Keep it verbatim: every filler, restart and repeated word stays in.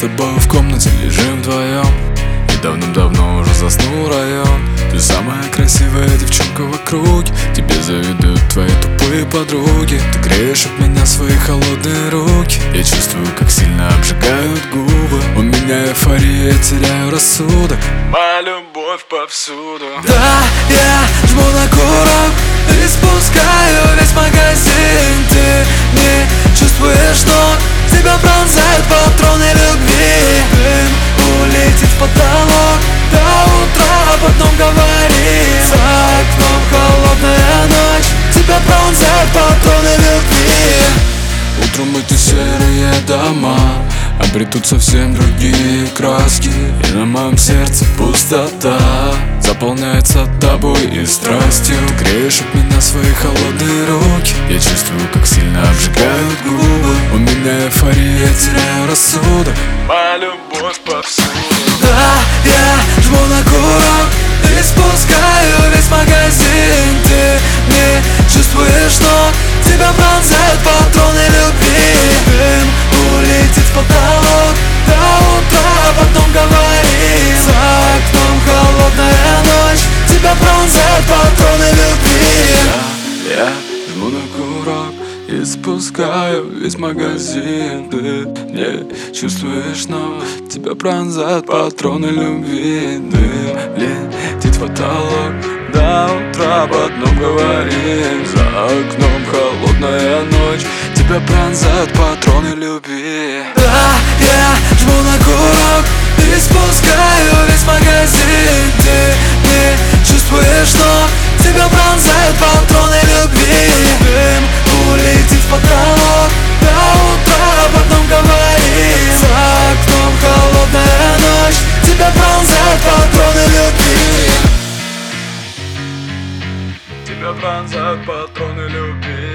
тобой в комнате лежим вдвоем, и давным-давно уже заснул район. Ты самая красивая девчонка в округе, тебе завидуют твои тупые подруги. Ты греешь от меня свои холодные руки, я чувствую, как сильно обжигают губы. У меня эйфория, я теряю рассудок, моя любовь повсюду. Да, я жму на курок и спускаю весь магазин. Ты не чувствуешь ног, тебя пронзают патроны любви. Дым улетит в потолок, до утра об одном говорим. За окном холодная ночь, тебя пронзают патроны любви. Утром эти серые дома обретут совсем другие краски, и на моем сердце пустота заполняется тобой и страстью. Ты греешь от меня свои холодные руки, я чувствую, как сильно обжигают губы. У меня эйфория, я теряю рассудок, моя любовь повсюду. Да, я жму на курок и спускаю весь магазин. Ты не чувствуешь ног, тебя пронзают патроны любви. Дым улетит в потолок, до утра об одном говорим. За окном холодная ночь, тебя пронзают патроны любви. Да, я жму на курок и спускаю весь магазин. Ты не чувствуешь, но тебя пронзают патроны любви. Дым летит в потолок, до утра об одном говорим. За окном холодная ночь, тебя пронзают патроны любви. Да, я жму на курок и спускаю весь магазин. Ты не чувствуешь ног, тебя пронзают патроны любви. Дым улетит в потолок, до утра об одном говорим. За окном холодная ночь, тебя пронзают патроны любви. Тебя пронзают патроны любви.